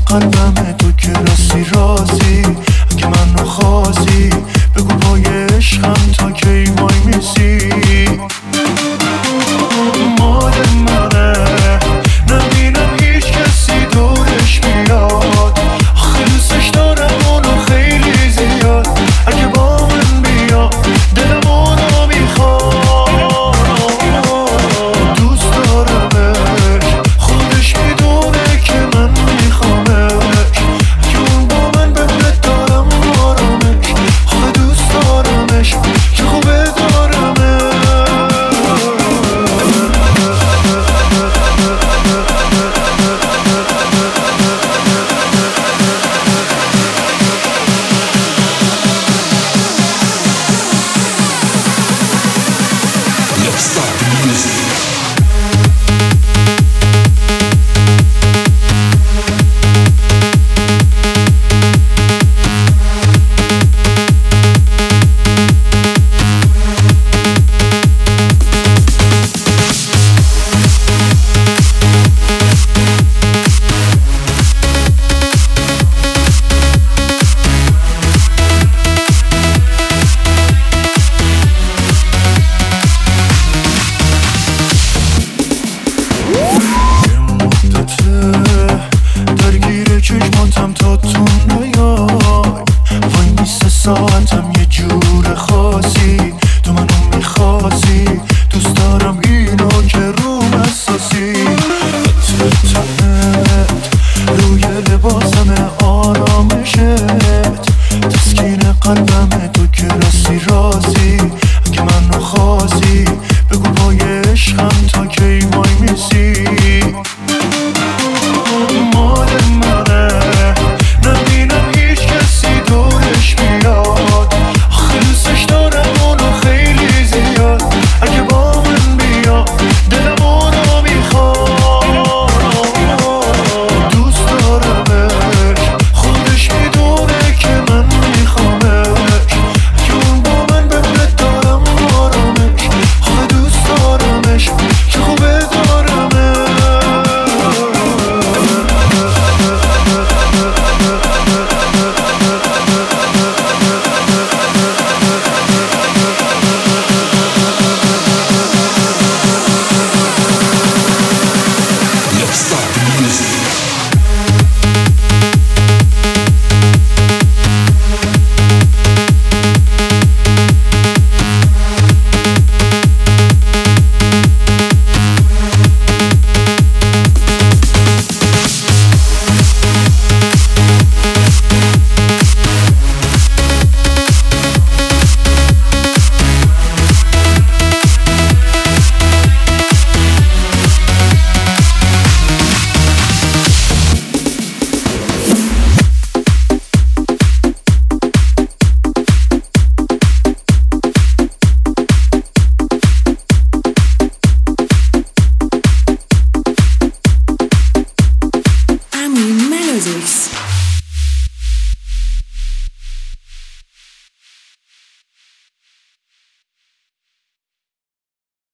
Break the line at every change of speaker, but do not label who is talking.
قلبم تو که راستی رازی، اگه منو خواستی بگو پای عشقم تا کی وای میسی. مال منه نبینم هیچ کسی دورش بیاد، آخه دوستش دارم اونو خیلی زیاد. اگه با من بیاد دلم اونو میخواد، دوست دارمش خودش میدونه که من میخوامش. اگه اون با من بمونه دارم آرامش، آخه دوست دارمش که خوبه دارمش.
Let's start the music.